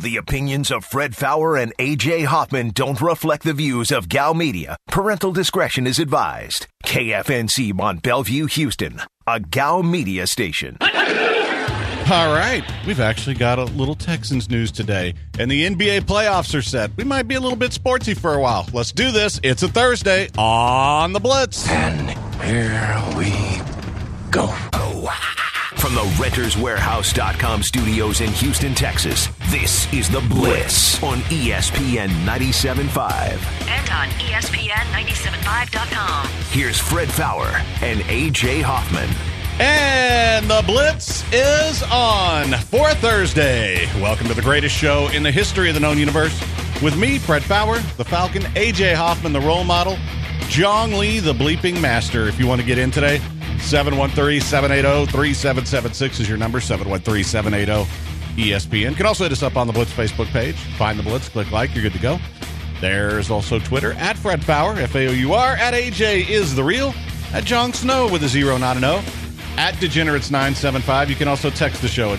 The opinions of Fred Faour and A.J. Hoffman don't reflect the views of Gal Media. Parental discretion is advised. KFNC Mont Bellevue, Houston, a Gal Media station. All right. We've actually got a little Texans news today, and the NBA playoffs are set. We might be a little bit sportsy for a while. Let's do this. It's a Thursday on The Blitz. And here we go. From the RentersWarehouse.com studios in Houston, Texas, this is The Blitz on ESPN 97.5. And on ESPN975.com. Here's Fred Faour and A.J. Hoffman. And The Blitz is on for Thursday. Welcome to the greatest show in the history of the known universe. With me, Fred Faour, the Falcon, A.J. Hoffman, the role model, Jong Lee, the bleeping master. If you want to get in today, 713-780-3776 is your number, 713-780-ESPN. You can also hit us up on the Blitz Facebook page. Find the Blitz, click like, you're good to go. There's also Twitter, at Fred Faour, F-A-O-U-R, at AJ is the real, at Jong Snow with a 0, not an O, at Degenerates975. You can also text the show at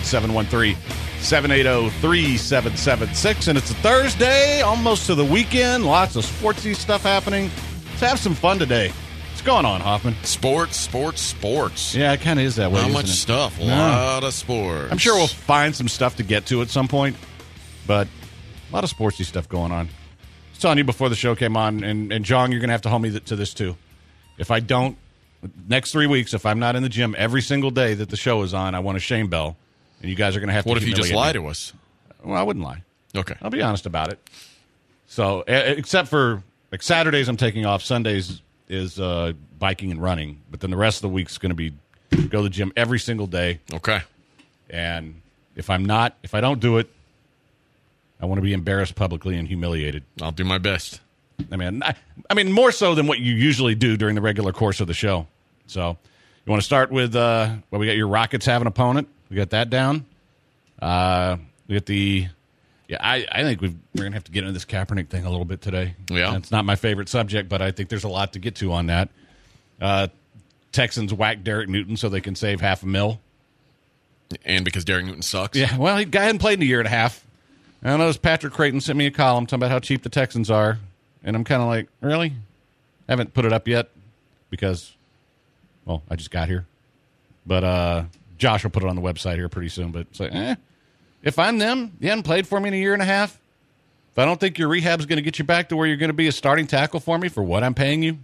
713-780-3776. And it's a Thursday, almost to the weekend, lots of sportsy stuff happening. Let's have some fun today. What's going on, Hoffman? Sports. Yeah, it kind of is that way. Not much stuff. A lot of sports. I'm sure we'll find some stuff to get to at some point, but a lot of sportsy stuff going on. I was telling you before the show came on, and Jong, you're going to have to hold me to this too. If I don't, next 3 weeks, if I'm not in the gym every single day that the show is on, I want a shame bell, and you guys are going to have to. What if you just lie me. to us? Well, I wouldn't lie. Okay. I'll be honest about it. So, except for like Saturdays, I'm taking off. Sundays is biking and running, but then the rest of the week's going to be go to the gym every single day. Okay. And if I don't do it, I want to be embarrassed publicly and humiliated. I'll do my best. I mean, more so than what you usually do during the regular course of the show. So, you want to start with, we got your Rockets have an opponent. We got that down. We got the, I think we're going to have to get into this Kaepernick thing a little bit today. Yeah. It's not my favorite subject, but I think there's a lot to get to on that. Texans whack Derek Newton so they can save $500,000. And because Derek Newton sucks? Yeah, well, the guy hadn't played in a year and a half. I noticed Patrick Creighton sent me a column talking about how cheap the Texans are. And I'm kind of like, really? Haven't put it up yet because, well, I just got here. But Josh will put it on the website here pretty soon. But it's like, if I'm them, you haven't played for me in a year and a half. If I don't think your rehab's going to get you back to where you're going to be a starting tackle for me for what I'm paying you,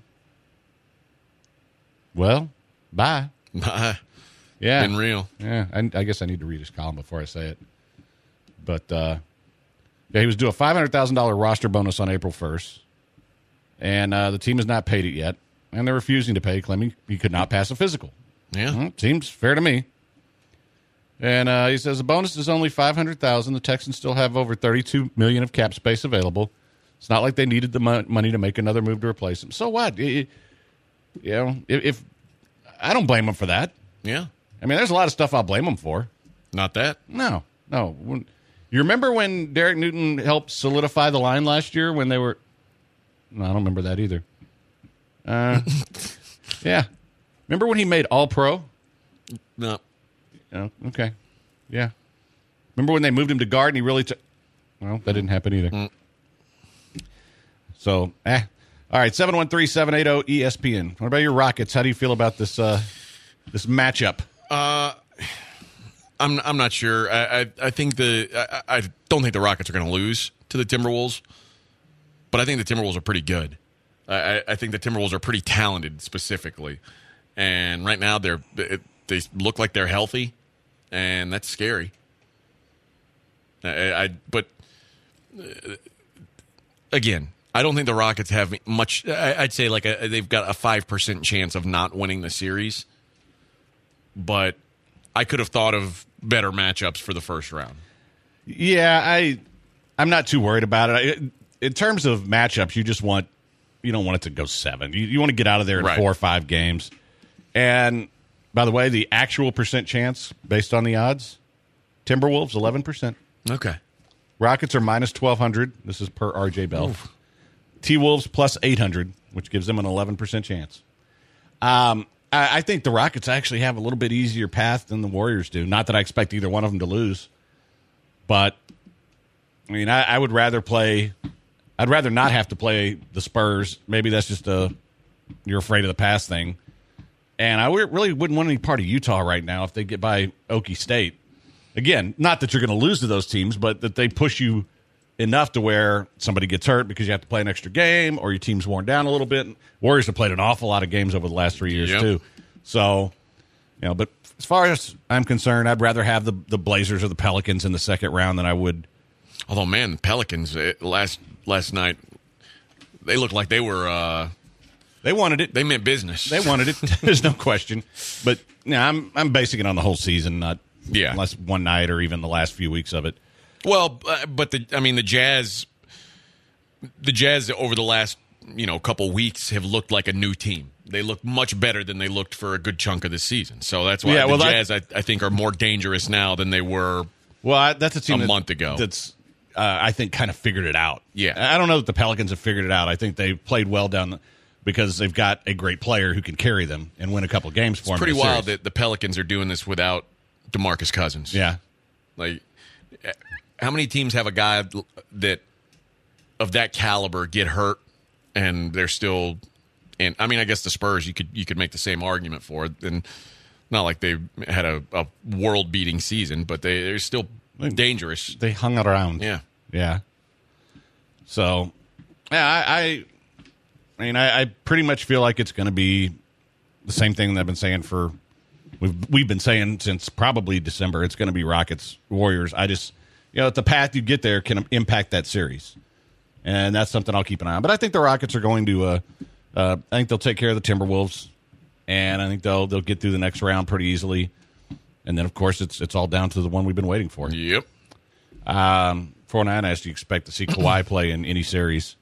well, bye. Bye. Yeah. Been real. Yeah, I guess I need to read his column before I say it. But, he was due a $500,000 roster bonus on April 1st. And the team has not paid it yet. And they're refusing to pay, claiming he could not pass a physical. Yeah. Well, seems fair to me. And he says the bonus is only $500,000. The Texans still have over $32 million of cap space available. It's not like they needed the money to make another move to replace him. So what? If I don't blame him for that. Yeah. I mean, there's a lot of stuff I'll blame him for. Not that. No. You remember when Derek Newton helped solidify the line last year when they were... No, I don't remember that either. Yeah. Remember when he made All-Pro? No. Oh, okay. Yeah. Remember when they moved him to guard and he really took... Well, that didn't happen either. So, All right, 713-780-ESPN. What about your Rockets? How do you feel about this this matchup? I'm not sure. I think I don't think the Rockets are going to lose to the Timberwolves, but I think the Timberwolves are pretty good. I think the Timberwolves are pretty talented specifically, and right now they look like they're healthy, and that's scary. But again, I don't think the Rockets have much. I'd say they've got a 5% chance of not winning the series, but I could have thought of better matchups for the first round. Yeah, I'm not too worried about it. In terms of matchups, you don't want it to go 7. You want to get out of there in 4 or 5 games. And by the way, the actual percent chance based on the odds, Timberwolves 11%. Okay. Rockets are minus 1,200. This is per RJ Bell. T-Wolves plus 800, which gives them an 11% chance. I think the Rockets actually have a little bit easier path than the Warriors do. Not that I expect either one of them to lose, but I mean, I would rather play. I'd rather not have to play the Spurs. Maybe that's just you're afraid of the pass thing. And I really wouldn't want any part of Utah right now if they get by Okie State. Again, not that you're going to lose to those teams, but that they push you enough to where somebody gets hurt because you have to play an extra game or your team's worn down a little bit. Warriors have played an awful lot of games over the last 3 years, too. So, but as far as I'm concerned, I'd rather have the Blazers or the Pelicans in the second round than I would. Although, man, the Pelicans last night, they looked like they were they wanted it. They meant business. They wanted it. There's no question. But I'm basing it on the whole season, not unless one night or even the last few weeks of it. Well, but the Jazz over the last couple weeks have looked like a new team. They look much better than they looked for a good chunk of the season. So that's why the Jazz I think are more dangerous now than they were. Well, that's a team month ago. That's I think kind of figured it out. Yeah, I don't know that the Pelicans have figured it out. I think they played well because they've got a great player who can carry them and win a couple games for them. It's pretty wild that the Pelicans are doing this without DeMarcus Cousins. Yeah. Like, how many teams have a guy that of that caliber get hurt and they're still – and I mean, I guess the Spurs, you could make the same argument for it. And not like they had a world-beating season, but they're still dangerous. They hung around. Yeah. Yeah. So, yeah, I pretty much feel like it's going to be the same thing that I've been saying we've been saying since probably December. It's going to be Rockets, Warriors. I just, the path you get there can impact that series. And that's something I'll keep an eye on. But I think the Rockets are going to, I think they'll take care of the Timberwolves. And I think they'll get through the next round pretty easily. And then, of course, it's all down to the one we've been waiting for. Yep. 4-9 asked, do you expect to see Kawhi play in any series?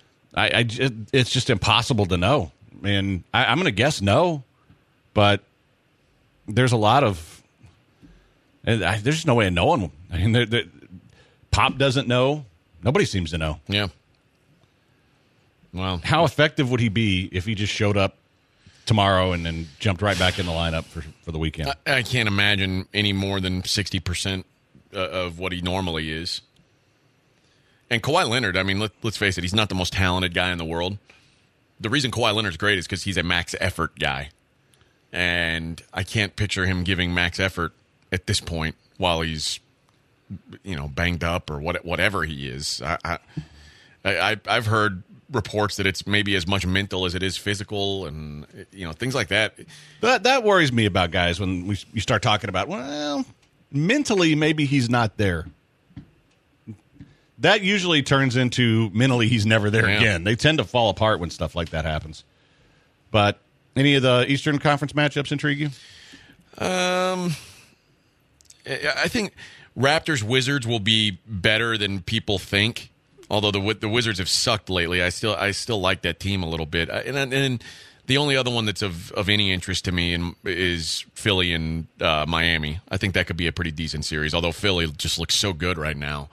It's just impossible to know. And I'm going to guess no, but there's a lot of there's just no way of knowing. I mean, Pop doesn't know. Nobody seems to know. Yeah. Well, how effective would he be if he just showed up tomorrow and then jumped right back in the lineup for the weekend? I can't imagine any more than 60% of what he normally is. And Kawhi Leonard, I mean, let's face it, he's not the most talented guy in the world. The reason Kawhi Leonard's great is because he's a max effort guy. And I can't picture him giving max effort at this point while he's, banged up or whatever he is. I've heard reports that it's maybe as much mental as it is physical and, things like that. That worries me about guys when you start talking about, well, mentally maybe he's not there. That usually turns into mentally he's never there again. They tend to fall apart when stuff like that happens. But any of the Eastern Conference matchups intrigue you? I think Raptors-Wizards will be better than people think. Although the Wizards have sucked lately, I still like that team a little bit. And the only other one that's of any interest to me is Philly and Miami. I think that could be a pretty decent series. Although Philly just looks so good right now.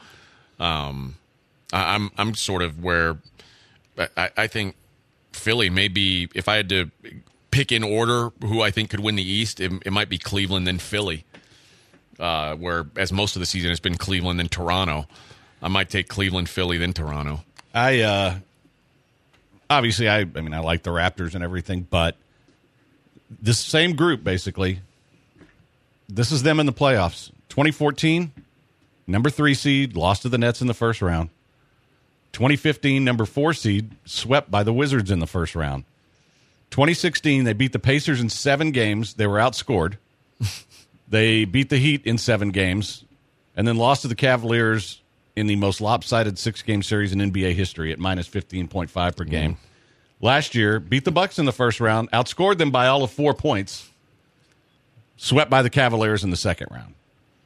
I'm sort of where I think Philly may be, if I had to pick in order who I think could win the East, it might be Cleveland then Philly, whereas most of the season has been Cleveland then Toronto. I might take Cleveland, Philly, then Toronto. Obviously, I like the Raptors and everything, but this same group, basically, this is them in the playoffs. 2014, number 3 seed, lost to the Nets in the first round. 2015, number 4 seed, swept by the Wizards in the first round. 2016, they beat the Pacers in 7 games. They were outscored. They beat the Heat in 7 games, and then lost to the Cavaliers in the most lopsided 6-game series in NBA history at minus 15.5 per game. Last year, beat the Bucks in the first round, outscored them by all of 4 points, swept by the Cavaliers in the second round.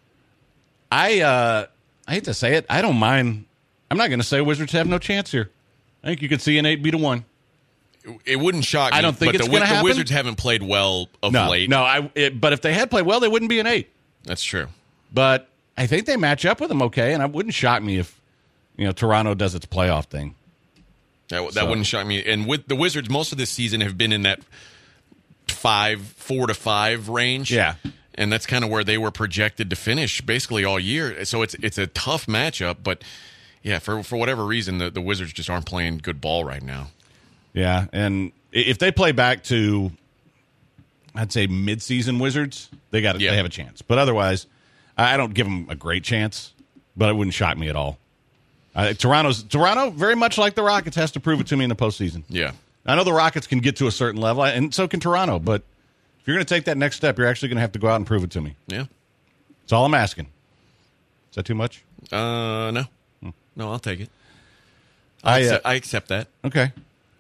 I hate to say it, I don't mind. I'm not going to say Wizards have no chance here. I think you could see an 8 beat a 1. It wouldn't shock me. I don't think it's going to happen. The Wizards haven't played well late. No, but if they had played well, they wouldn't be an 8. That's true. But I think they match up with them okay, and it wouldn't shock me if Toronto does its playoff thing. That wouldn't shock me. And with the Wizards, most of this season have been in that 4 to 5 range. Yeah. And that's kind of where they were projected to finish basically all year. So it's a tough matchup, but Yeah, for whatever reason, the Wizards just aren't playing good ball right now. Yeah, and if they play back to, I'd say, mid-season Wizards, they have a chance. But otherwise, I don't give them a great chance, but it wouldn't shock me at all. Toronto, very much like the Rockets, has to prove it to me in the postseason. Yeah. I know the Rockets can get to a certain level, and so can Toronto, but if you're going to take that next step, you're actually going to have to go out and prove it to me. Yeah. That's all I'm asking. Is that too much? No. No, I'll take it. I accept that. Okay.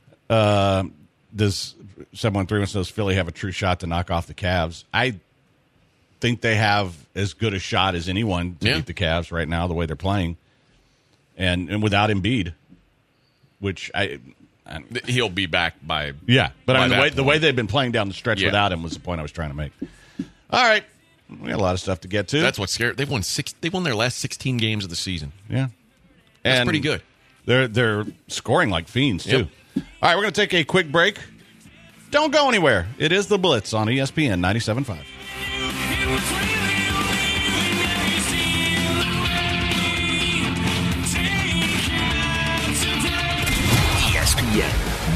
Does 713 does Philly have a true shot to knock off the Cavs? I think they have as good a shot as anyone to beat the Cavs right now, the way they're playing, and without Embiid, which he'll be back by But I mean the way they've been playing down the stretch without him was the point I was trying to make. All right, we got a lot of stuff to get to. That's what's scary. They've won their last 16 games of the season. Yeah, that's pretty good. They're scoring like fiends too. All right, we're going to take a quick break. Don't go anywhere. It is The Blitz on ESPN 97.5. ESPN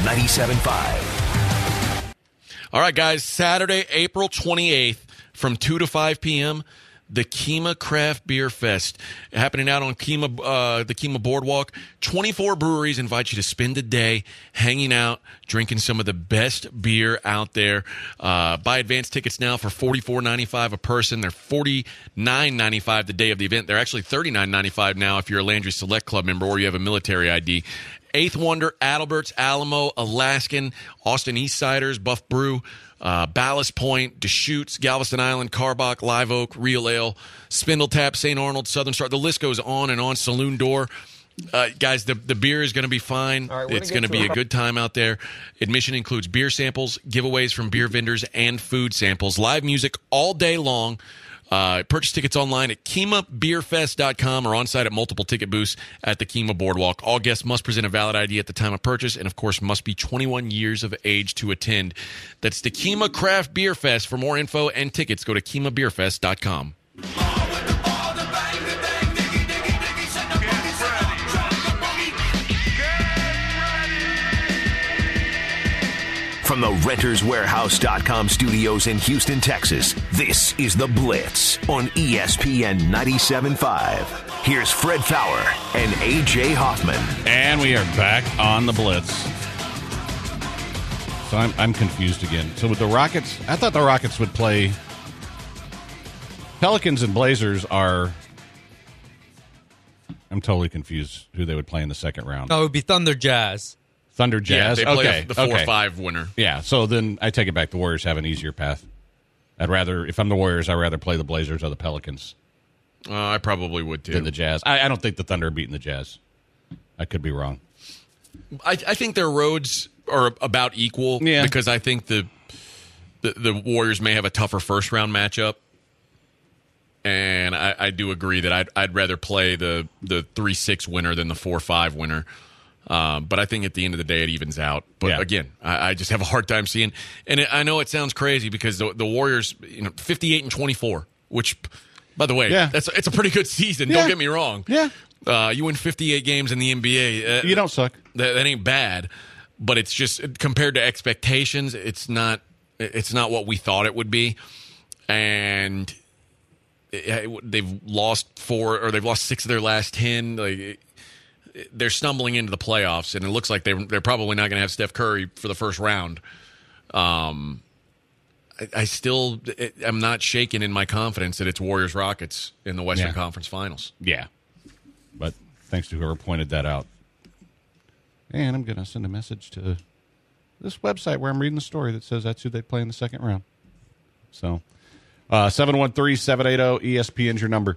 97.5. All right, guys. Saturday, April 28th from 2 to 5 p.m., the Kemah Craft Beer Fest happening out on the Kemah Boardwalk. 24 breweries invite you to spend a day hanging out, drinking some of the best beer out there. Buy advance tickets now for $44.95 a person. They're $49.95 the day of the event. They're actually $39.95 now if you're a Landry Select Club member or you have a military ID. Eighth Wonder, Adalbert's, Alamo, Alaskan, Austin Eastsiders, Buff Brew, Ballast Point, Deschutes, Galveston Island, Carbach, Live Oak, Real Ale, Spindle Tap, St. Arnold, Southern Star. The list goes on and on. Saloon Door. Guys, the beer is going to be fine. It's going to be a good time out there. Admission includes beer samples, giveaways from beer vendors, and food samples. Live music all day long. Purchase tickets online at KemahBeerFest.com or on site at multiple ticket booths at the Kemah Boardwalk. All guests must present a valid ID at the time of purchase and, of course, must be 21 years of age to attend. That's the Kemah Craft Beer Fest. For more info and tickets, go to KemahBeerFest.com. From the RentersWarehouse.com studios in Houston, Texas, this is The Blitz on ESPN 97.5. Here's Fred Fowler and A.J. Hoffman. And we are back on The Blitz. So I'm confused again. So with the Rockets, I thought the Rockets would play... Pelicans and Blazers are... I'm totally confused who they would play in the second round. No, it would be Thunder Jazz. Thunder Jazz? Yeah, they play the 4-5 winner. Yeah, so then I take it back. The Warriors have an easier path. If I'm the Warriors, I'd rather play the Blazers or the Pelicans. I probably would, too. Than the Jazz. I don't think the Thunder are beating the Jazz. I could be wrong. I think their roads are about equal because I think the Warriors may have a tougher first-round matchup. And I do agree that I'd rather play the 3-6 winner than the 4-5 winner. But I think at the end of the day, it evens out. But again, I just have a hard time seeing. And I know it sounds crazy because the Warriors, 58-24, which, by the way, it's a pretty good season. Yeah. Don't get me wrong. Yeah, you win 58 games in the NBA. You don't suck. That ain't bad. But it's just compared to expectations, it's not what we thought it would be. And they've lost 6 of their last 10. They're stumbling into the playoffs, and it looks like they're probably not going to have Steph Curry for the first round. I'm not shaken in my confidence that it's Warriors-Rockets in the Western Conference Finals. Yeah, but thanks to whoever pointed that out. And I'm going to send a message to this website where I'm reading the story that says that's who they play in the second round. So 713-780-ESPN's your number.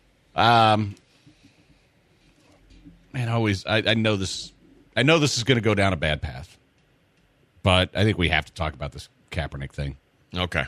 Man, I know this. I know this is going to go down a bad path, but I think we have to talk about this Kaepernick thing. Okay.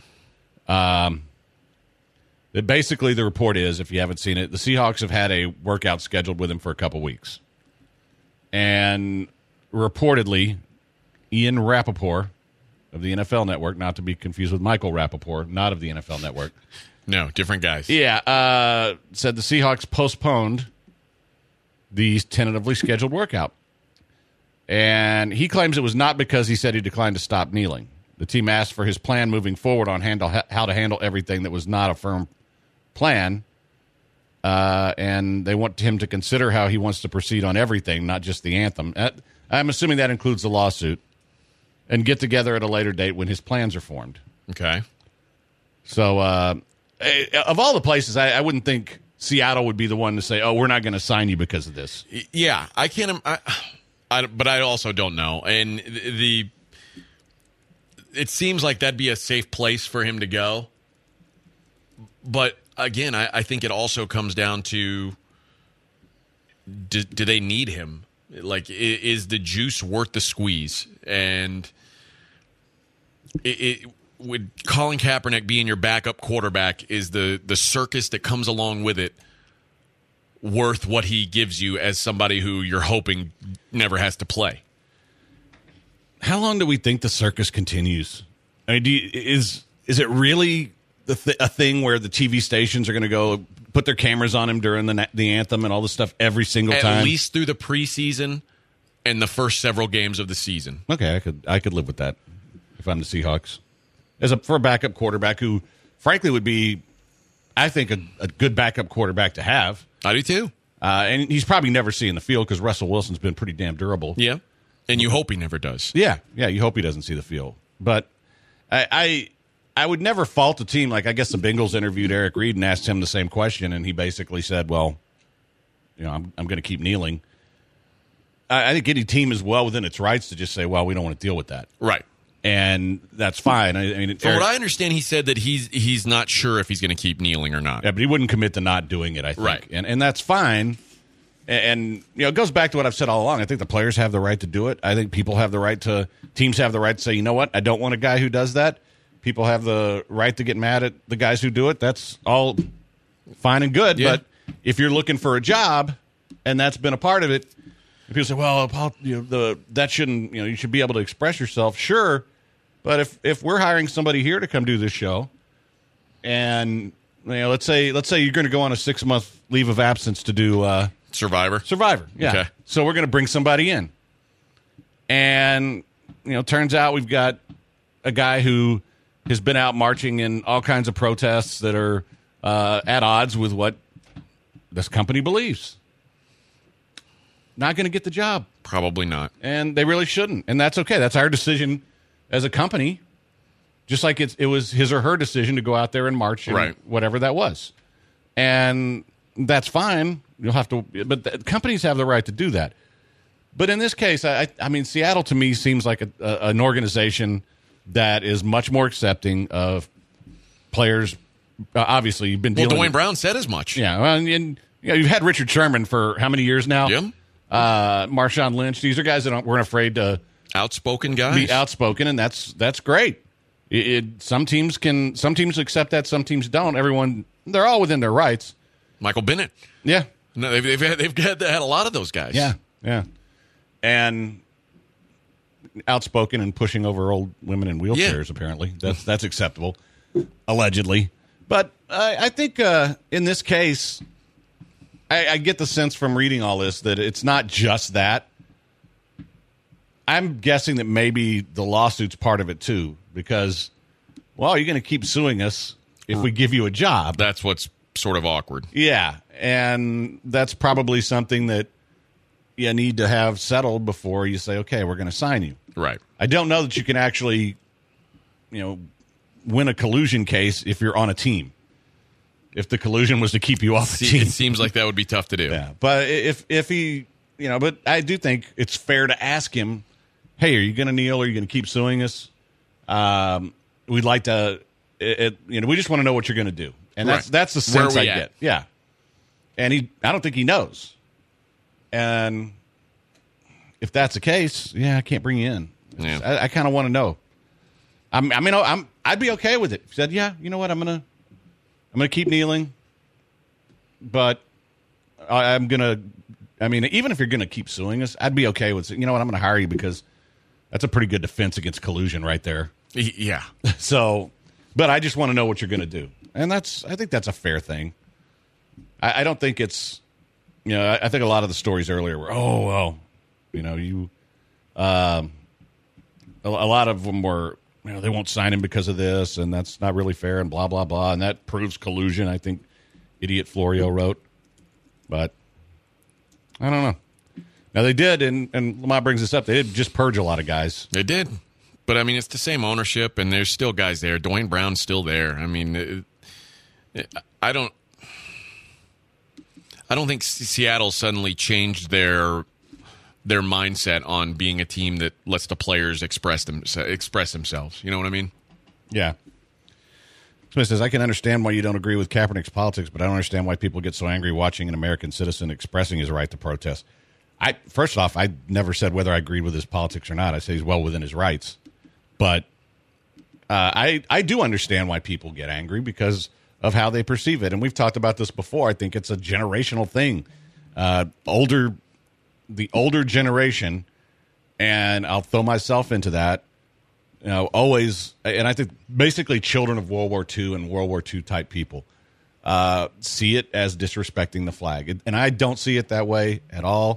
Basically, the report is, if you haven't seen it, the Seahawks have had a workout scheduled with him for a couple weeks, and reportedly, Ian Rappaport of the NFL Network, not to be confused with Michael Rappaport, not of the NFL Network. No, different guys. Yeah, said the Seahawks postponed the tentatively scheduled workout. And he claims it was not because he said he declined to stop kneeling. The team asked for his plan moving forward on how to handle everything that was not a firm plan. And they want him to consider how he wants to proceed on everything, not just the anthem. I'm assuming that includes the lawsuit. And get together at a later date when his plans are formed. Okay. So, of all the places, I wouldn't think Seattle would be the one to say, "Oh, we're not going to sign you because of this." Yeah, I can't. But I also don't know. And it seems like that'd be a safe place for him to go. But again, I think it also comes down to do they need him? Like, is the juice worth the squeeze? And would Colin Kaepernick being your backup quarterback, is the circus that comes along with it worth what he gives you as somebody who you're hoping never has to play? How long do we think the circus continues? I mean, is it really a thing where the TV stations are going to go put their cameras on him during the anthem and all this stuff every single time? At least through the preseason and the first several games of the season. Okay, I could live with that if I'm the Seahawks. For a backup quarterback who, frankly, would be, I think, a good backup quarterback to have. I do too. And he's probably never seen the field because Russell Wilson's been pretty damn durable. Yeah, and you hope he never does. Yeah, you hope he doesn't see the field. But I would never fault a team. Like, I guess the Bengals interviewed Eric Reed and asked him the same question, and he basically said, well, I'm going to keep kneeling. I think any team is well within its rights to just say, well, we don't want to deal with that. Right. And that's fine. I mean, from what I understand, he said that he's not sure if he's going to keep kneeling or not. Yeah, but he wouldn't commit to not doing it, I think. Right. And that's fine. And it goes back to what I've said all along. I think the players have the right to do it. I think teams have the right to say, you know what, I don't want a guy who does that. People have the right to get mad at the guys who do it. That's all fine and good. Yeah. But if you're looking for a job and that's been a part of it, people say, well, that shouldn't, you should be able to express yourself. Sure. But if we're hiring somebody here to come do this show, and let's say you're going to go on a 6-month leave of absence to do Survivor, yeah. Okay. So we're going to bring somebody in, and turns out we've got a guy who has been out marching in all kinds of protests that are at odds with what this company believes. Not going to get the job. Probably not. And they really shouldn't. And that's okay. That's our decision as a company, just like it was his or her decision to go out there and march and right. whatever that was. And that's fine. You'll have to, but companies have the right to do that. But in this case, I mean, Seattle to me seems like an organization that is much more accepting of players. Obviously, you've been dealing Dwayne Brown said as much. Yeah. Well, and you've had Richard Sherman for how many years now? Yeah. Marshawn Lynch. These are guys that weren't afraid to outspoken guys. Be outspoken, and that's great. Some teams accept that, some teams don't. They're all within their rights. Michael Bennett. Yeah. No, they've had a lot of those guys. Yeah. And outspoken and pushing over old women in wheelchairs. Yeah. Apparently, that's acceptable, allegedly. But I think in this case, I get the sense from reading all this that it's not just that. I'm guessing that maybe the lawsuit's part of it too, because, well, you're going to keep suing us if we give you a job. That's what's sort of awkward. Yeah, and that's probably something that you need to have settled before you say, okay, we're going to sign you. Right. I don't know that you can actually, win a collusion case if you're on a team. If the collusion was to keep you off the team. It seems like that would be tough to do. Yeah, but if he, but I do think it's fair to ask him, hey, are you going to kneel or are you going to keep suing us? We'd like to, we just want to know what you're going to do. And that's the sense I get. Yeah. And I don't think he knows. And if that's the case, I can't bring you in. Yeah. I kind of want to know. I'd be okay with it. If he said, yeah, you know what, I'm gonna keep kneeling, but even if you're gonna keep suing us, I'd be okay with it. You know what, I'm gonna hire you because that's a pretty good defense against collusion right there. Yeah. So, but I just want to know what you're gonna do, and I think that's a fair thing. I don't think it's I think a lot of the stories earlier were, a lot of them were, they won't sign him because of this, and that's not really fair, and blah, blah, blah, and that proves collusion, I think Idiot Florio wrote. But I don't know. Now, they did, and Lamont brings this up, they did just purge a lot of guys. They did. But, I mean, it's the same ownership, and there's still guys there. Dwayne Brown's still there. I mean, I don't think Seattle suddenly changed their mindset on being a team that lets the players express themselves. You know what I mean? Yeah. Smith says, I can understand why you don't agree with Kaepernick's politics, but I don't understand why people get so angry watching an American citizen expressing his right to protest. First off, I never said whether I agreed with his politics or not. I say he's well within his rights. But I do understand why people get angry because of how they perceive it. And we've talked about this before. I think it's a generational thing. The older generation, and I'll throw myself into that, always, and I think basically children of World War II and World War II type people see it as disrespecting the flag. And I don't see it that way at all.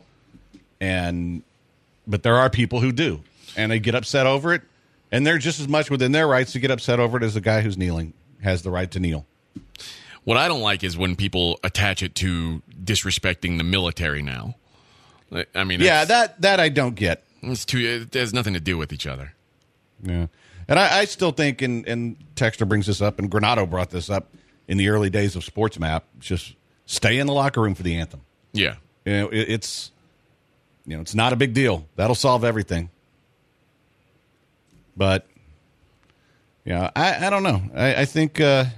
But there are people who do, and they get upset over it, and they're just as much within their rights to get upset over it as the guy who's kneeling has the right to kneel. What I don't like is when people attach it to disrespecting the military now. I mean, that I don't get. It has nothing to do with each other. Yeah, and I still think, and Texter brings this up, and Granado brought this up in the early days of Sports Map. Just stay in the locker room for the anthem. Yeah, it's not a big deal. That'll solve everything. But I don't know. I think.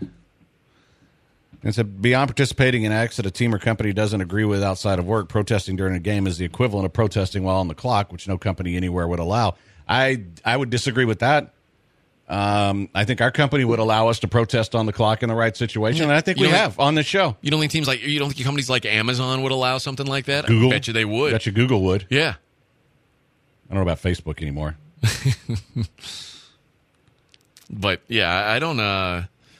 It's beyond participating in acts that a team or company doesn't agree with outside of work. Protesting during a game is the equivalent of protesting while on the clock, which no company anywhere would allow. I would disagree with that. I think our company would allow us to protest on the clock in the right situation, and I think we have on this show. You don't think companies like Amazon would allow something like that? Google, I bet you they would. Bet you Google would. Yeah. I don't know about Facebook anymore. But yeah, I don't know.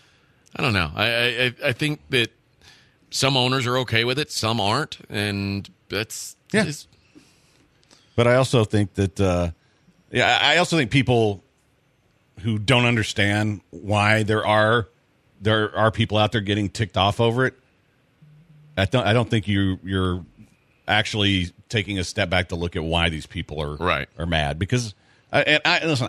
I think that some owners are okay with it, some aren't, and that's But I also think that I also think people who don't understand why there are people out there getting ticked off over it. I don't think you're actually taking a step back to look at why these people are mad, because listen,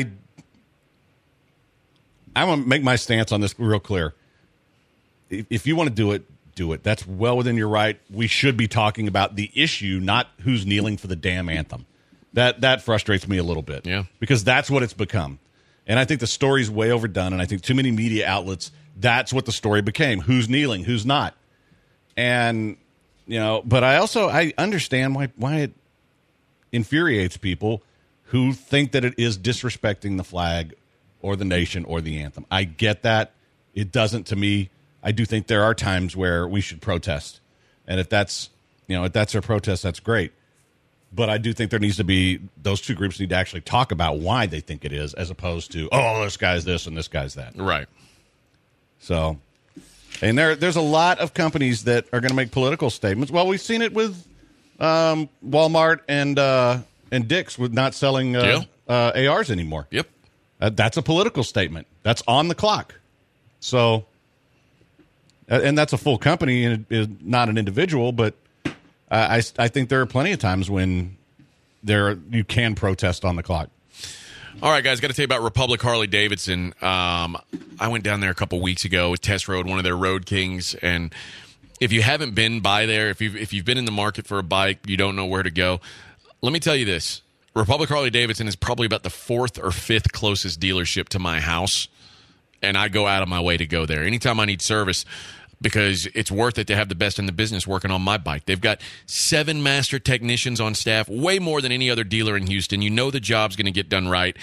I'm going to make my stance on this real clear. If you want to do it, do it. That's well within your right. We should be talking about the issue, not who's kneeling for the damn anthem. That frustrates me a little bit. Yeah. Because that's what it's become. And I think the story's way overdone, and I think too many media outlets, that's what the story became. Who's kneeling, who's not. And, but I understand why it infuriates people who think that it is disrespecting the flag or the nation or the anthem. I get that. It doesn't to me. I do think there are times where we should protest. And if that's our protest, that's great. But I do think there needs to be, those two groups need to actually talk about why they think it is, as opposed to, this guy's this and this guy's that. Right. So, and there's a lot of companies that are going to make political statements. Well, we've seen it with Walmart and Dick's with not selling ARs anymore. Yep. That's a political statement. That's on the clock. So, and that's a full company and is not an individual. But I think there are plenty of times when you can protest on the clock. All right, guys, got to tell you about Republic Harley Davidson. I went down there a couple weeks ago with Test Road, one of their Road Kings, and if you haven't been by there, if you've been in the market for a bike, you don't know where to go. Let me tell you this. Republic Harley Davidson is probably about the 4th or 5th closest dealership to my house, and I go out of my way to go there anytime I need service, because it's worth it to have the best in the business working on my bike. They've got 7 master technicians on staff, way more than any other dealer in Houston. You know the job's going to get done right.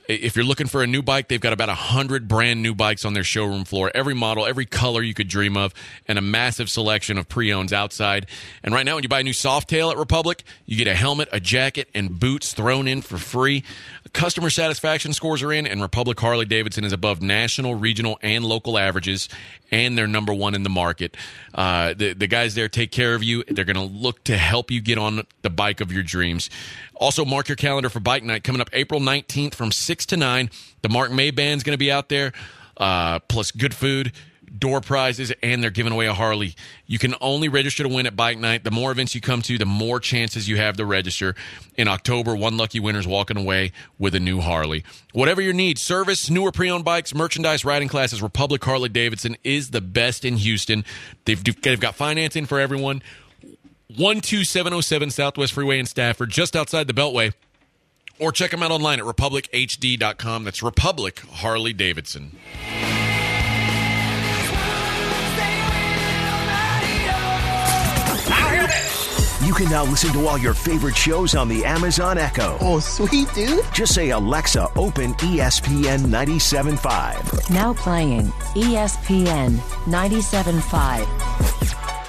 If you're looking for a new bike, they've got about 100 brand new bikes on their showroom floor. Every model, every color you could dream of, and a massive selection of pre-owns outside. And right now, when you buy a new Softail at Republic, you get a helmet, a jacket, and boots thrown in for free. Customer satisfaction scores are in, and Republic Harley-Davidson is above national, regional, and local averages, and they're number one in the market. The guys there take care of you. They're going to look to help you get on the bike of your dreams. Also, mark your calendar for Bike Night coming up April 19th from 6 to 9. The Mark May Band's going to be out there, plus good food, door prizes, and they're giving away a Harley. You can only register to win at Bike Night. The more events you come to, the more chances you have to register. In October, one lucky winner's walking away with a new Harley. Whatever your needs, service, newer pre-owned bikes, merchandise, riding classes, Republic Harley-Davidson is the best in Houston. They've got financing for everyone. 12707 Southwest Freeway in Stafford, just outside the Beltway. Or check them out online at republichd.com. That's Republic Harley-Davidson. You can now listen to all your favorite shows on the Amazon Echo. Oh, sweet, dude. Just say, Alexa, open ESPN 97.5. Now playing ESPN 97.5.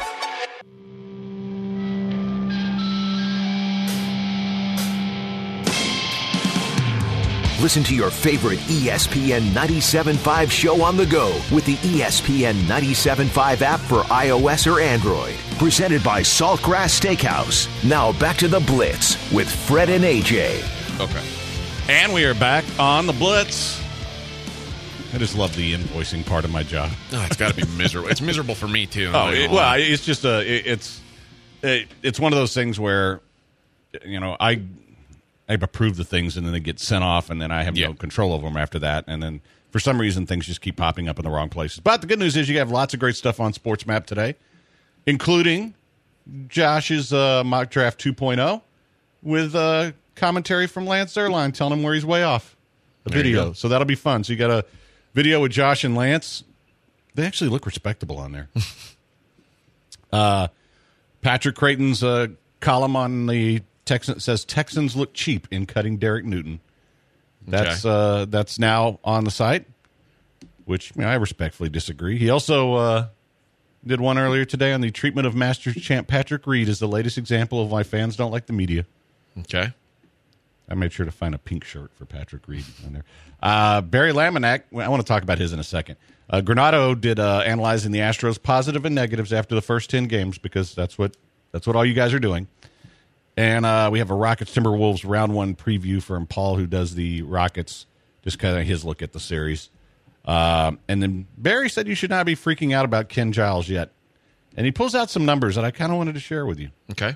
Listen to your favorite ESPN 97.5 show on the go with the ESPN 97.5 app for iOS or Android. Presented by Saltgrass Steakhouse. Now back to the Blitz with Fred and AJ. Okay. And we are back on the Blitz. I just love the invoicing part of my job. Oh, it's got to be miserable. It's miserable for me, too. It's just it's one of those things where, I approve the things and then they get sent off and then I have no control over them after that. And then for some reason, things just keep popping up in the wrong places. But the good news is you have lots of great stuff on SportsMap today, including Josh's mock draft 2.0 with commentary from Lance Zierlein telling him where he's way off. A video. So that'll be fun. So you got a video with Josh and Lance. They actually look respectable on there. Patrick Creighton's column on the Texans says Texans look cheap in cutting Derek Newton. That's now on the site, which I respectfully disagree. He also did one earlier today on the treatment of Masters champ Patrick Reed as the latest example of why fans don't like the media. Okay. I made sure to find a pink shirt for Patrick Reed on there. Barry Laminack, I want to talk about his in a second. Granado did analyzing the Astros' positive and negatives after the first 10 games because that's what all you guys are doing. And we have a Rockets Timberwolves round one preview from Paul, who does the Rockets, just kind of his look at the series. And then Barry said you should not be freaking out about Ken Giles yet. And he pulls out some numbers that I kind of wanted to share with you. Okay.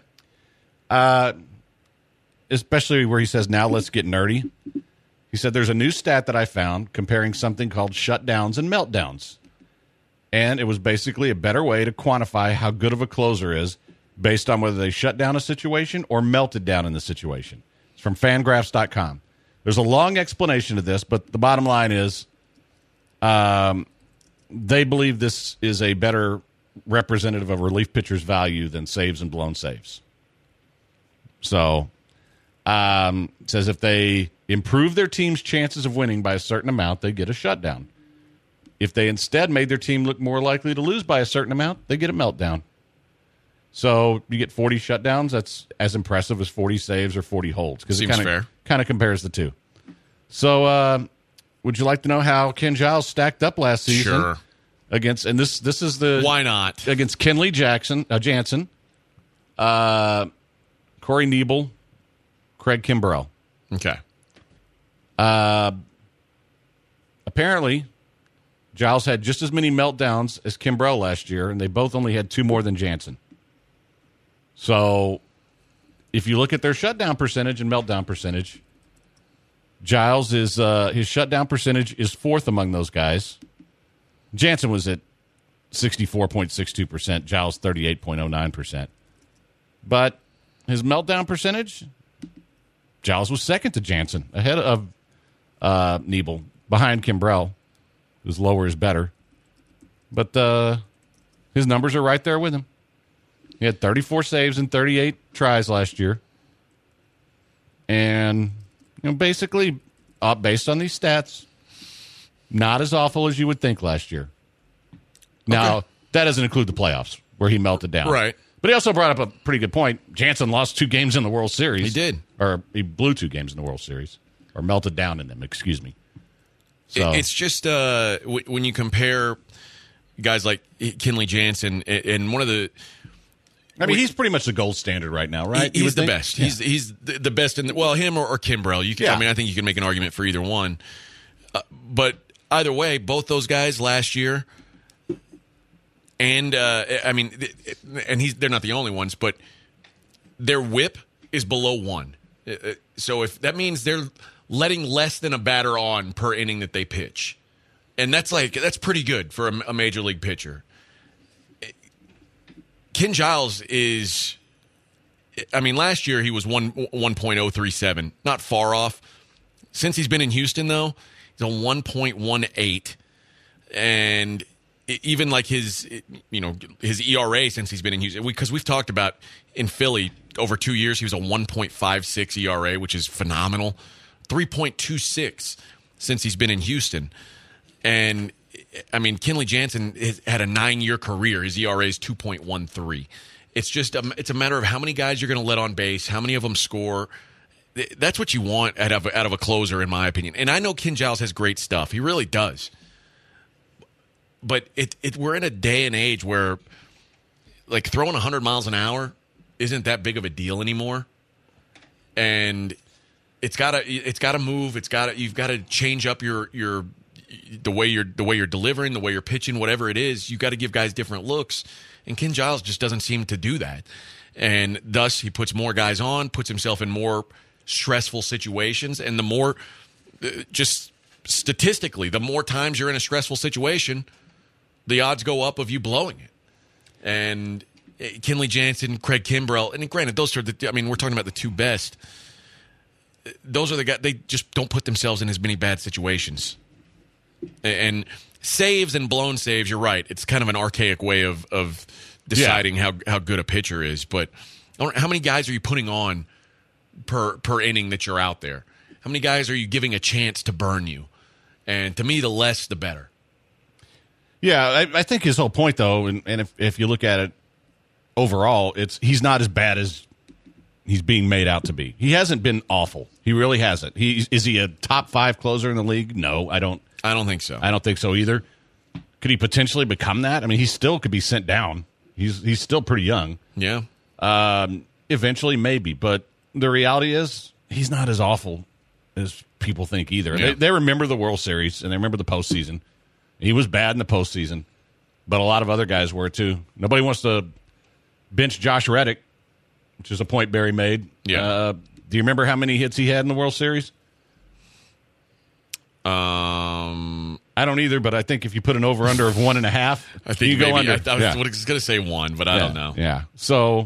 Especially where he says, now let's get nerdy. He said there's a new stat that I found comparing something called shutdowns and meltdowns. And it was basically a better way to quantify how good of a closer is based on whether they shut down a situation or melted down in the situation. It's from Fangraphs.com. There's a long explanation of this, but the bottom line is they believe this is a better representative of a relief pitcher's value than saves and blown saves. So it says if they improve their team's chances of winning by a certain amount, they get a shutdown. If they instead made their team look more likely to lose by a certain amount, they get a meltdown. So you get 40 shutdowns. That's as impressive as 40 saves or 40 holds. Seems fair. Kind of compares the two. So would you like to know how Ken Giles stacked up last season? Sure. Against, and this is the... Why not? Against Kenley Jansen, Corey Nebel, Craig Kimbrell. Okay. Apparently, Giles had just as many meltdowns as Kimbrell last year, and they both only had 2 more than Jansen. So, if you look at their shutdown percentage and meltdown percentage, Giles is his shutdown percentage is 4th among those guys. Jansen was at 64.62%, Giles 38.09%. But his meltdown percentage, Giles was 2nd to Jansen, ahead of Nebel, behind Kimbrell, whose lower is better. But his numbers are right there with him. He had 34 saves and 38 tries last year. And, basically, based on these stats, not as awful as you would think last year. Now, that doesn't include the playoffs where he melted down. Right. But he also brought up a pretty good point. Jansen lost 2 games in the World Series. He did. Or he blew 2 games in the World Series. Or melted down in them, excuse me. So It's just when you compare guys like Kenley Jansen and one of the... I mean, he's pretty much the gold standard right now, right? He's the best. Yeah. He's the best in him or Kimbrel. You can, I mean, I think you can make an argument for either one. But either way, both those guys last year, and I mean, and they're not the only ones, but their WHIP is below 1. So if that means they're letting less than a batter on per inning that they pitch, and that's pretty good for a major league pitcher. Ken Giles is, I mean, last year he was 1.037, not far off. Since he's been in Houston, though, he's on 1.18, and even like his ERA since he's been in Houston, because we've talked about in Philly over 2 years he was a 1.56 ERA, which is phenomenal. 3.26 since he's been in Houston, and I mean, Kenley Jansen has had a 9-year career. His ERA is 2.13. It's just it's a matter of how many guys you're going to let on base, how many of them score. That's what you want out of a closer, in my opinion. And I know Ken Giles has great stuff. He really does. But we're in a day and age where, like, throwing 100 miles an hour isn't that big of a deal anymore. And it's gotta move. You've got to change up the way you're delivering, the way you're pitching, whatever it is. You got to give guys different looks, and Ken Giles just doesn't seem to do that. And thus, he puts more guys on, puts himself in more stressful situations, and the more, just statistically, the more times you're in a stressful situation, the odds go up of you blowing it. And Kenley Jansen, Craig Kimbrel, and granted, those are we're talking about the 2 best. Those are the guys. They just don't put themselves in as many bad situations. And saves and blown saves, you're right. It's kind of an archaic way of deciding how good a pitcher is. But how many guys are you putting on per inning that you're out there? How many guys are you giving a chance to burn you? And to me, the less, the better. Yeah, I think his whole point, though, and if you look at it overall, he's not as bad as he's being made out to be. He hasn't been awful. He really hasn't. Is he a top 5 closer in the league? No, I don't think so. I don't think so either. Could he potentially become that? I mean, he still could be sent down. He's still pretty young. Yeah. Eventually, maybe. But the reality is, he's not as awful as people think either. Yeah. They remember the World Series, and they remember the postseason. He was bad in the postseason, but a lot of other guys were too. Nobody wants to bench Josh Reddick, which is a point Barry made. Yeah. Do you remember how many hits he had in the World Series? I don't either, but I think if you put an over-under of 1.5, I think you go under. I was going to say 1, but I don't know. Yeah. So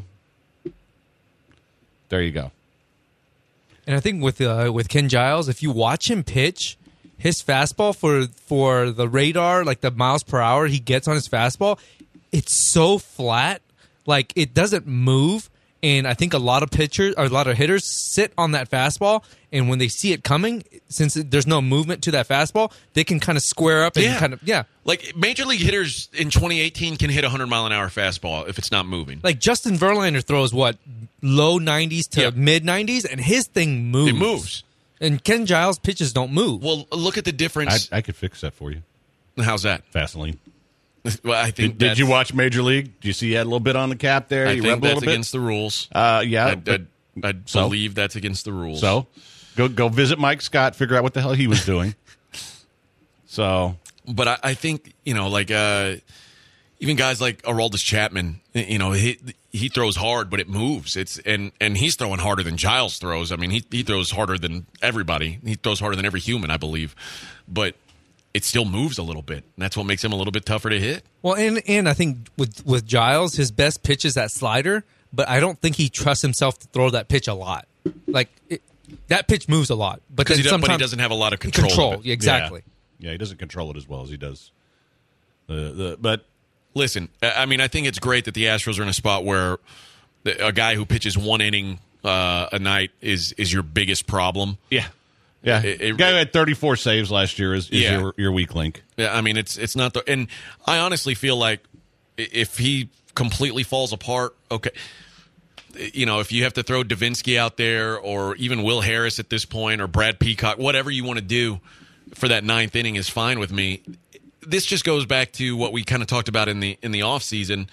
there you go. And I think with Ken Giles, if you watch him pitch, his fastball for the radar, like the miles per hour he gets on his fastball, it's so flat, like it doesn't move. And I think a lot of pitchers or a lot of hitters sit on that fastball, and when they see it coming, since there's no movement to that fastball, they can kind of square up and Like major league hitters in 2018 can hit a 100-mile-an-hour fastball if it's not moving. Like Justin Verlander throws low 90s to mid 90s, and his thing moves. It moves. And Ken Giles' pitches don't move. Well, look at the difference. I could fix that for you. How's that? Vaseline. Well, I think. Did you watch Major League? Do you see he had a little bit on the cap there? I think that's against the rules. Yeah, I believe that's against the rules. So, go visit Mike Scott. Figure out what the hell he was doing. But I think even guys like Aroldis Chapman, he throws hard, but it moves. And he's throwing harder than Giles throws. I mean, he throws harder than everybody. He throws harder than every human, I believe. But it still moves a little bit. And that's what makes him a little bit tougher to hit. Well, and I think with Giles, his best pitch is that slider, but I don't think he trusts himself to throw that pitch a lot. Like, that pitch moves a lot. But then but he doesn't have a lot of control. Exactly. Yeah, he doesn't control it as well as he does. But listen, I mean, I think it's great that the Astros are in a spot where a guy who pitches 1 inning a night is your biggest problem. Yeah. Yeah, the guy who had 34 saves last year is your weak link. Yeah, I mean, it's not the. And I honestly feel like if he completely falls apart, okay. If you have to throw Davinsky out there or even Will Harris at this point or Brad Peacock, whatever you want to do for that ninth inning is fine with me. This just goes back to what we kind of talked about in the offseason.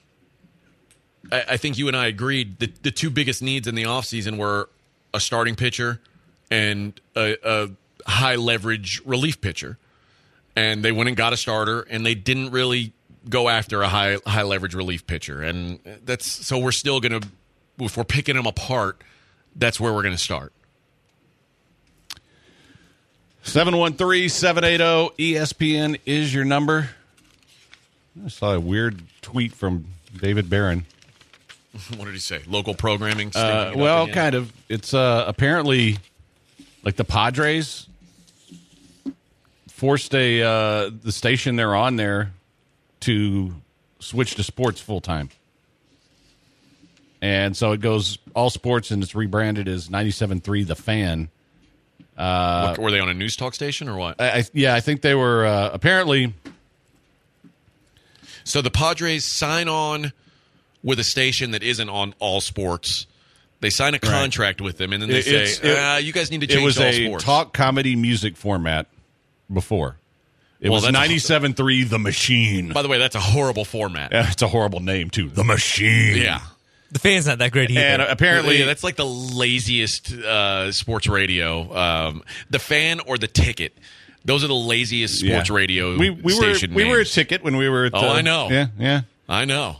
I think you and I agreed that the two biggest needs in the offseason were a starting pitcher and a high-leverage relief pitcher. And they went and got a starter, and they didn't really go after a high-leverage relief pitcher. And so we're still going to, if we're picking them apart, that's where we're going to start. 713-780-ESPN is your number. I saw a tweet from David Barron. What did he say? Local programming? Well, kind of. It's apparently like the Padres forced the station they're on there to switch to sports full time. And so it goes all sports, and it's rebranded as 97.3 The Fan. Were they on a news talk station or what? I think they were apparently. So the Padres sign on with a station that isn't on all sports. They sign a contract with them, and then they say, you guys need to change all sports. It was a talk comedy music format before. It was 97.3 The Machine. By the way, that's a horrible format. It's a horrible name, too. The Machine. Yeah. The Fan's not that great either. And apparently... that's like the laziest sports radio. The Fan or The Ticket. Those are the laziest sports radio station names. We were a Ticket when we were at... I know. Yeah. I know.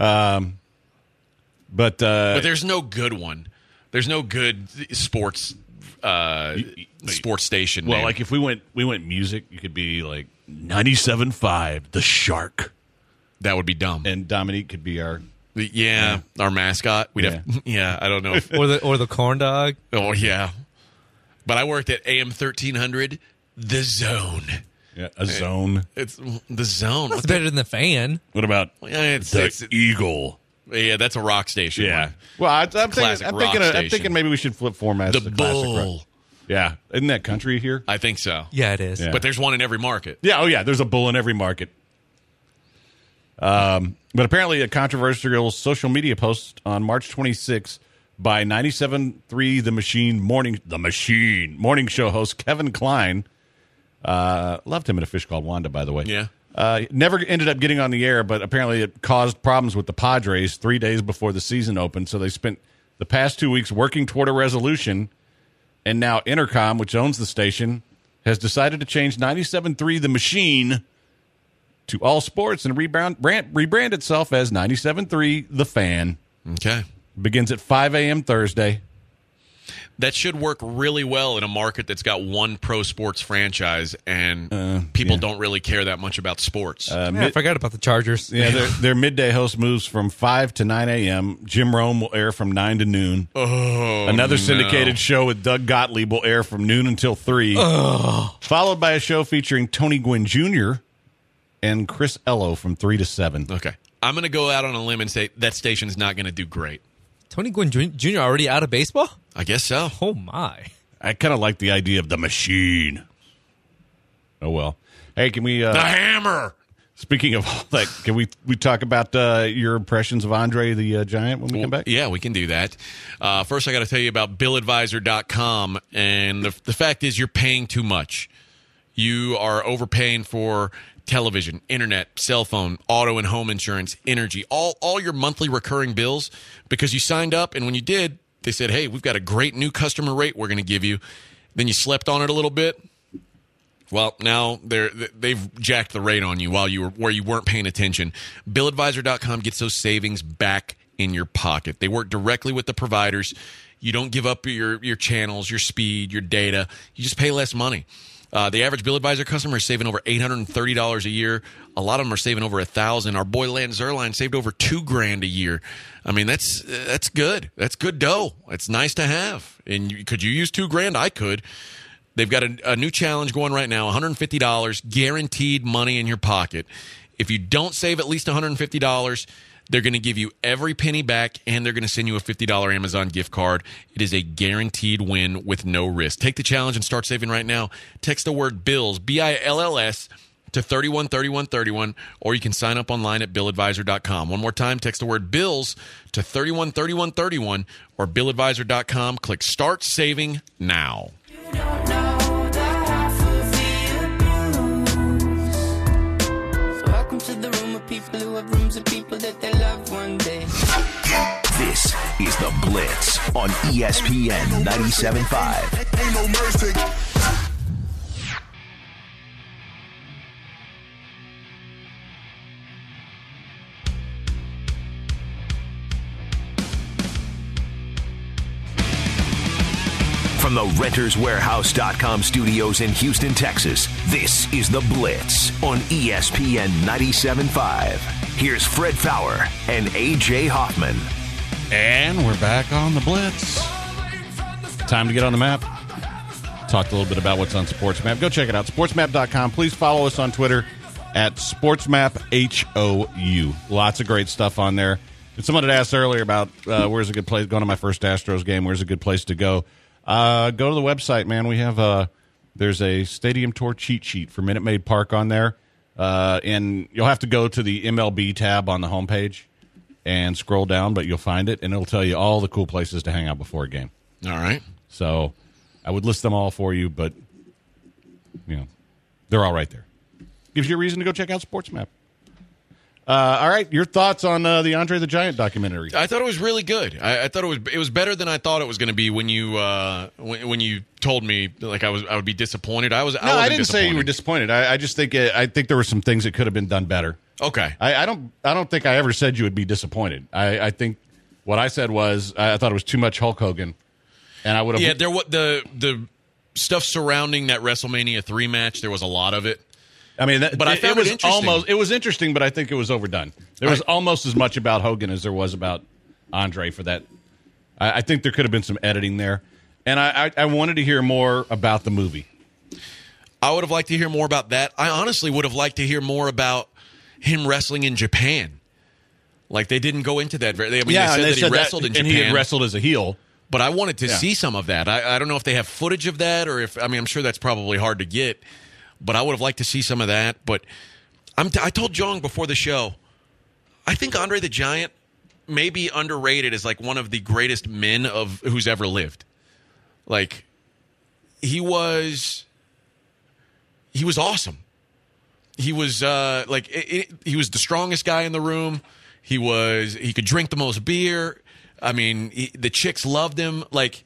But there's no good one. There's no good sports station Well, name. like if we went music, you could be like 97.5 The Shark. That would be dumb. And Dominique could be our... our mascot. We'd have, I don't know. or the corn dog. Oh, yeah. But I worked at AM 1300, The Zone. Yeah, a zone. It's The Zone. It's better than the Fan. What about the Eagle? Yeah, that's a rock station. Yeah. One. Well, I'm Station. thinking maybe we should flip formats. The to Bull. Classic rock. Yeah. Isn't that country here? I think so. Yeah, it is. Yeah. But there's one in every market. Yeah. Oh, yeah. There's a bull in every market. But apparently a controversial social media post on March 26th by 97.3 The Machine morning show host Kevin Klein. Loved him in A Fish Called Wanda, by the way. Yeah. Never ended up getting on the air, but apparently it caused problems with the Padres 3 days before the season opened. So they spent the past 2 weeks working toward a resolution. And now Intercom, which owns the station, has decided to change 97.3 The Machine to all sports and rebrand itself as 97.3 The Fan. Okay. Begins at 5 a.m. Thursday. That should work really well in a market that's got one pro sports franchise and people don't really care that much about sports. I forgot about the Chargers. Yeah, their midday host moves from 5 to 9 a.m. Jim Rome will air from 9 to noon. Another syndicated show with Doug Gottlieb will air from noon until 3. Followed by a show featuring Tony Gwynn Jr. and Chris Ello from 3 to 7. Okay. I'm going to go out on a limb and say that station's not going to do great. Tony Gwynn Jr. already out of baseball? I guess so. Oh, my. I kind of like the idea of the machine. Oh, well. Hey, can we... the Hammer! Speaking of all that, can we talk about your impressions of Andre the Giant when we come back? Yeah, we can do that. First, I got to tell you about BillAdvisor.com. And the fact is you're paying too much. You are overpaying for television, internet, cell phone, auto and home insurance, energy, all your monthly recurring bills because you signed up, and when you did, they said, hey, we've got a great new customer rate we're going to give you. Then you slept on it a little bit. Well, now they've jacked the rate on you where you weren't paying attention. BillAdvisor.com gets those savings back in your pocket. They work directly with the providers. You don't give up your channels, your speed, your data. You just pay less money. The average Bill Advisor customer is saving over $830 a year. A lot of them are saving over $1,000. Our boy Lance Zerline saved over $2,000 a year. I mean, that's good. That's good dough. It's nice to have. And could you use $2,000? I could. They've got a new challenge going right now, $150 guaranteed money in your pocket. If you don't save at least $150, They're going to give you every penny back, and they're going to send you a $50 Amazon gift card. It is a guaranteed win with no risk. Take the challenge and start saving right now. Text the word BILLS, BILLS, to 313131, or you can sign up online at billadvisor.com. One more time, text the word BILLS to 313131 or billadvisor.com. Click Start Saving now. To the room of people who have rooms of people that they love one day. This is The Blitz on ESPN 97.5. Ain't no mercy. From the RentersWarehouse.com studios in Houston, Texas, this is The Blitz on ESPN 97.5. Here's Fred Fowler and A.J. Hoffman. And we're back on The Blitz. Time to get on the map. Talked a little bit about what's on SportsMap. Go check it out, sportsmap.com. Please follow us on Twitter at SportsMapHOU. Lots of great stuff on there. And someone had asked earlier about where's a good place, going to my first Astros game, where's a good place to go. Go to the website, man. We have there's a stadium tour cheat sheet for Minute Maid Park on there, and you'll have to go to the MLB tab on the homepage and scroll down, but you'll find it, and it'll tell you all the cool places to hang out before a game. All right. So I would list them all for you, but they're all right there. Gives you a reason to go check out SportsMap. All right, your thoughts on the Andre the Giant documentary? I thought it was really good. I thought it was better than I thought it was going to be when you told me like I would be disappointed. I didn't say you were disappointed. I just think I think there were some things that could have been done better. Okay. I don't think I ever said you would be disappointed. I think what I said was I thought it was too much Hulk Hogan, and I would have. Yeah, the stuff surrounding that WrestleMania 3 match. There was a lot of it. I mean, but I found it interesting. It was interesting, but I think it was overdone. There was almost as much about Hogan as there was about Andre for that. I think there could have been some editing there. And I wanted to hear more about the movie. I would have liked to hear more about that. I honestly would have liked to hear more about him wrestling in Japan. Like, they didn't go into that. They said that he wrestled in Japan. And he had wrestled as a heel. But I wanted to see some of that. I don't know if they have footage of that or if – I mean, I'm sure that's probably hard to get. But I would have liked to see some of that. But I told Jong before the show, I think Andre the Giant may be underrated as like one of the greatest men who's ever lived. Like, he was awesome. He was he was the strongest guy in the room. He could drink the most beer. I mean, the chicks loved him. Like,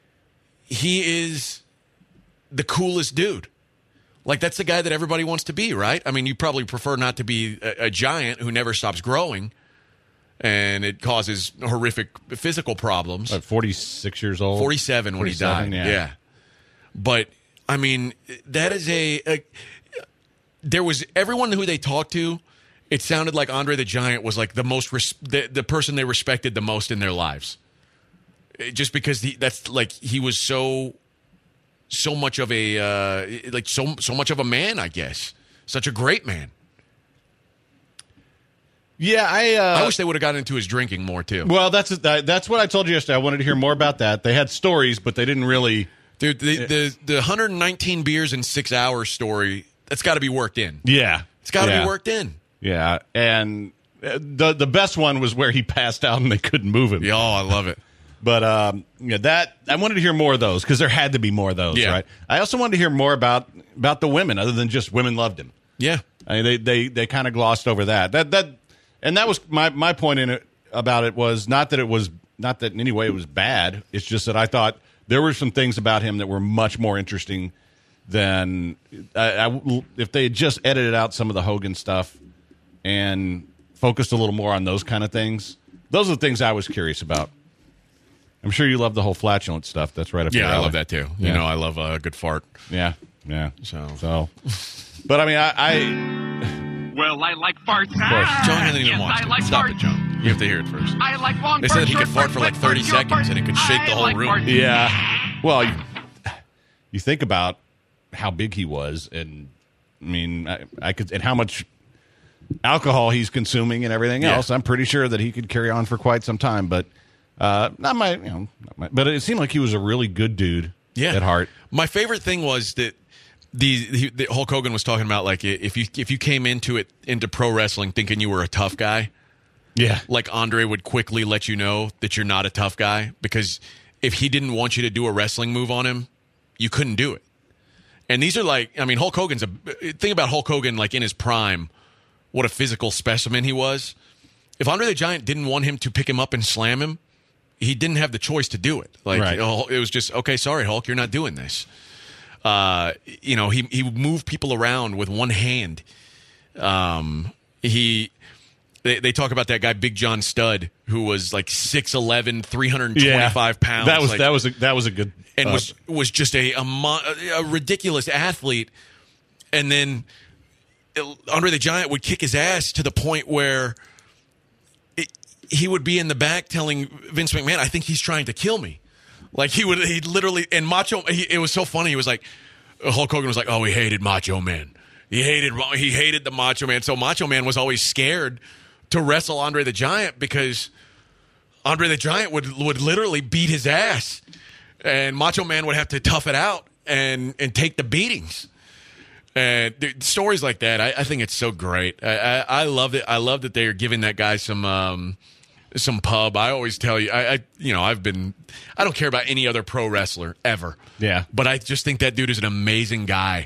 he is the coolest dude. Like, that's the guy that everybody wants to be, right? I mean, you probably prefer not to be a giant who never stops growing, and it causes horrific physical problems. 46 years old? 47 when he died. Yeah. But, I mean, that is there was everyone who they talked to, it sounded like Andre the Giant was like the most the person they respected the most in their lives. Just because he was so much of a so much of a man, I guess. Such a great man. Yeah, I wish they would have gotten into his drinking more too. Well, that's what I told you yesterday. I wanted to hear more about that. They had stories, but they didn't really. Dude, the 119 beers in 6 hours story, that's got to be worked in. Yeah, it's got to be worked in. Yeah, and the best one was where he passed out and they couldn't move him. Yeah, I love it. But that I wanted to hear more of those because there had to be more of those, right? I also wanted to hear more about the women, other than just women loved him. Yeah, I mean, they kind of glossed over that. And that was my point in it about it was not that in any way it was bad. It's just that I thought there were some things about him that were much more interesting than if they had just edited out some of the Hogan stuff and focused a little more on those kind of things. Those are the things I was curious about. I'm sure you love the whole flatulent stuff. That's right up your alley. I love that too. Yeah. You know, I love a good fart. Yeah. So, but I mean, Well, I like farts. John hasn't even watched it. Stop it, John. You have to hear it first. I like long farts. They said he could fart for like 30 seconds and it could shake the whole room. Yeah. Well, you think about how big he was, and I mean, I could, and how much alcohol he's consuming and everything Yeah. else, I'm pretty sure that he could carry on for quite some time. But but it seemed like he was a really good dude at heart. My favorite thing was that the Hulk Hogan was talking about, like, if you came into pro wrestling thinking you were a tough guy, Yeah. like Andre would quickly let you know that you're not a tough guy, because if he didn't want you to do a wrestling move on him, you couldn't do it. And these are like, I mean, Hulk Hogan's think about Hulk Hogan like in his prime, what a physical specimen he was. If Andre the Giant didn't want him to pick him up and slam him, he didn't have the choice to do it. Like, Right. It was just, okay, sorry, Hulk, you're not doing this. He moved people around with one hand. They talk about that guy, Big John Studd, who was like 6'11", 325 pounds. That was a good and was just a ridiculous athlete. And then Andre the Giant would kick his ass to the point where he would be in the back telling Vince McMahon, I think he's trying to kill me. Like he literally, and it was so funny. He was like, Hulk Hogan was like, oh, he hated Macho Man. He hated the Macho Man. So Macho Man was always scared to wrestle Andre the Giant, because Andre the Giant would literally beat his ass, and Macho Man would have to tough it out and take the beatings. And stories like that, I think it's so great. I love it. I love that they are giving that guy some pub. I always tell you, I don't care about any other pro wrestler ever. Yeah. But I just think that dude is an amazing guy.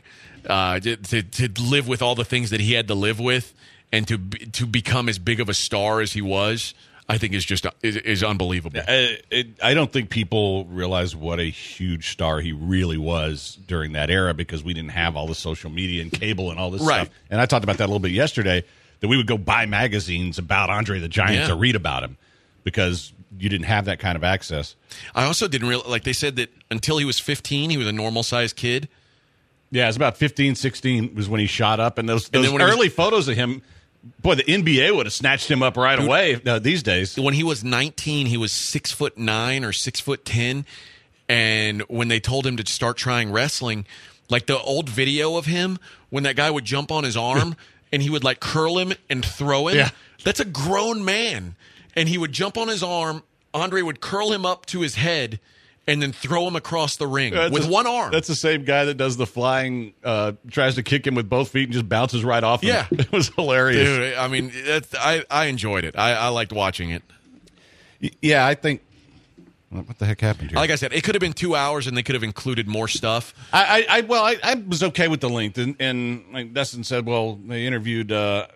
To live with all the things that he had to live with, and to become as big of a star as he was, I think is unbelievable. I don't think people realize what a huge star he really was during that era, because we didn't have all the social media and cable and all this Right. stuff. And I talked about that a little bit yesterday, that we would go buy magazines about Andre the Giant to read about him, because you didn't have that kind of access. I also didn't realize, like they said that until he was 15, he was a normal-sized kid. Yeah, it was about 15, 16 was when he shot up. And those then when he early photos of him, boy, the NBA would have snatched him up right away these days. When he was 19, he was 6'9" or 6'10", and when they told him to start trying wrestling, like the old video of him when that guy would jump on his arm and he would like curl him and throw him. Yeah. That's a grown man, and he would jump on his arm. Andre would curl him up to his head and then throw him across the ring with one arm. That's the same guy that does the flying, tries to kick him with both feet and just bounces right off him. Yeah. It was hilarious. Dude, I mean, I enjoyed it. I liked watching it. Yeah, I think... What the heck happened here? Like I said, it could have been 2 hours, and they could have included more stuff. I was okay with the length, and like Dustin said, well, they interviewed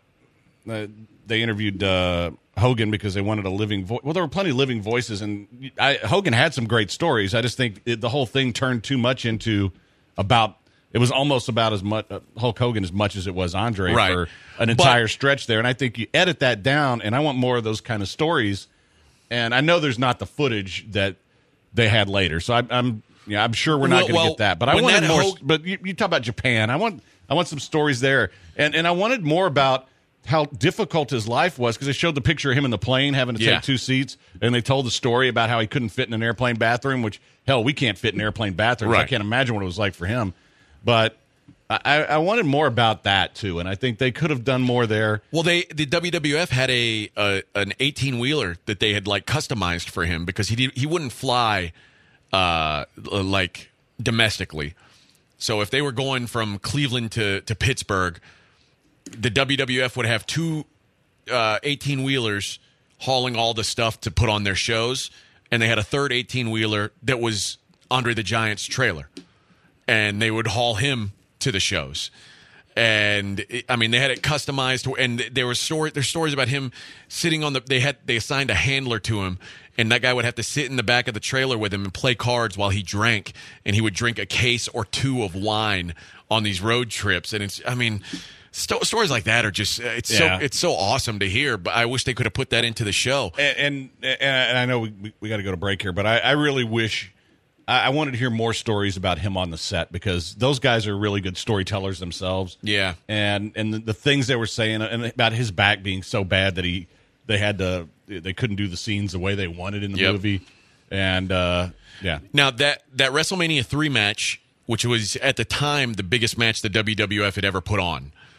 Hogan because they wanted a living voice. Well, there were plenty of living voices, and Hogan had some great stories. I just think the whole thing turned too much into it was almost about as much Hulk Hogan as much as it was Andre for an entire stretch there. And I think you edit that down, and I want more of those kind of stories. And I know there's not the footage that they had later, so I'm sure we're not going to get that. But I wanted more. But you talk about Japan. I want some stories there, and I wanted more about how difficult his life was, because they showed the picture of him in the plane having to take two seats, and they told the story about how he couldn't fit in an airplane bathroom, which, hell, we can't fit in airplane bathrooms. Right. I can't imagine what it was like for him. But I wanted more about that, too, and I think they could have done more there. Well, the WWF had an 18-wheeler that they had like customized for him, because he wouldn't fly like domestically. So if they were going from Cleveland to Pittsburgh, the WWF would have two 18-wheelers hauling all the stuff to put on their shows, and they had a third 18-wheeler that was Andre the Giant's trailer, and they would haul him to the shows. And I mean, they had it customized, and there's stories about him sitting on they assigned a handler to him, and that guy would have to sit in the back of the trailer with him and play cards while he drank, and he would drink a case or two of wine on these road trips. And stories like that are just it's so awesome to hear. But I wish they could have put that into the show. And I know we got to go to break here, but I really wish I wanted to hear more stories about him on the set, because those guys are really good storytellers themselves. Yeah, and the things they were saying, and about his back being so bad that they couldn't do the scenes the way they wanted in the movie. And now that WrestleMania 3 match, which was at the time the biggest match the WWF had ever put on,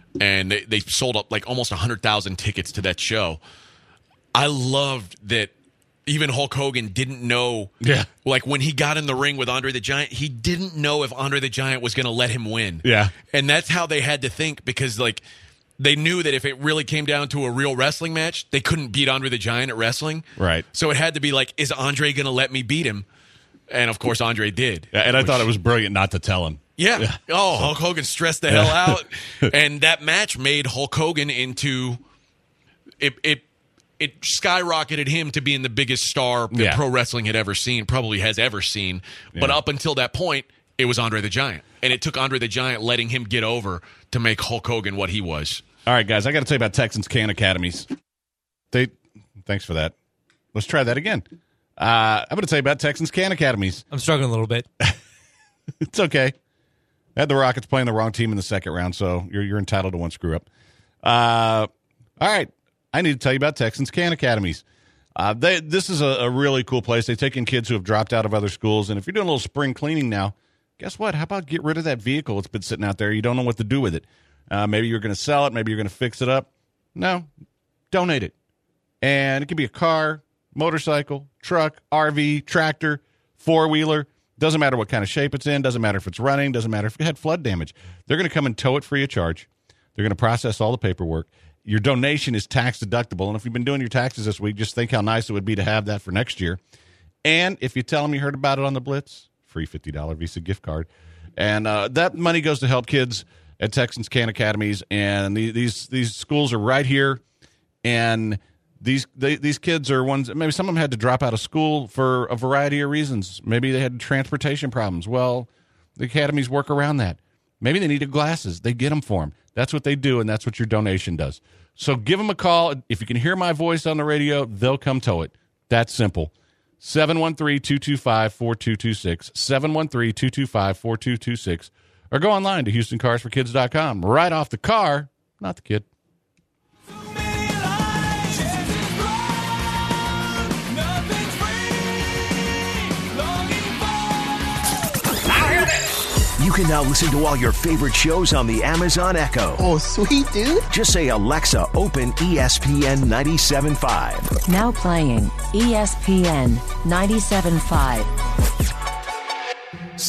and they sold up like almost 100,000 tickets to that show. I loved that even Hulk Hogan didn't know. Yeah. Like when he got in the ring with Andre the Giant, he didn't know if Andre the Giant was going to let him win. Yeah. And that's how they had to think, because like they knew that if it really came down to a real wrestling match, they couldn't beat Andre the Giant at wrestling. Right. So it had to be like, is Andre going to let me beat him? And of course, Andre did. Yeah, and I thought it was brilliant not to tell him. Yeah. Oh, Hulk Hogan stressed the hell out. And that match made Hulk Hogan into it skyrocketed him to being the biggest star that pro wrestling had ever seen, probably has ever seen. Yeah. But up until that point, it was Andre the Giant. And it took Andre the Giant letting him get over to make Hulk Hogan what he was. All right, guys, I got to tell you about Texans Can Academies. Thanks for that. Let's try that again. I'm going to tell you about Texans Can Academies. I'm struggling a little bit. It's okay. I had the Rockets playing the wrong team in the second round, so you're entitled to one screw up. All right. I need to tell you about Texans Can Academies. This is a really cool place. They take in kids who have dropped out of other schools, and if you're doing a little spring cleaning now, guess what? How about get rid of that vehicle that's been sitting out there? You don't know what to do with it. Maybe you're going to sell it. Maybe you're going to fix it up. No, donate it. And it could be a car, motorcycle, truck, RV, tractor, four-wheeler. Doesn't matter what kind of shape it's in. Doesn't matter if it's running. Doesn't matter if it had flood damage. They're going to come and tow it free of charge. They're going to process all the paperwork. Your donation is tax deductible. And if you've been doing your taxes this week, just think how nice it would be to have that for next year. And if you tell them you heard about it on the Blitz, free $50 Visa gift card. And that money goes to help kids at Texans Can Academies. And these schools are right here. And these kids are ones, maybe some of them had to drop out of school for a variety of reasons. Maybe they had transportation problems. Well, the academies work around that. Maybe they needed glasses. They get them for them. That's what they do, and that's what your donation does. So give them a call. If you can hear my voice on the radio, they'll come tow it. That's simple. 713-225-4226, 713-225-4226, or go online to HoustonCarsForKids.com. Right off the car, not the kid. You can now listen to all your favorite shows on the Amazon Echo. Oh, sweet, dude. Just say, Alexa, open ESPN 97.5. Now playing ESPN 97.5.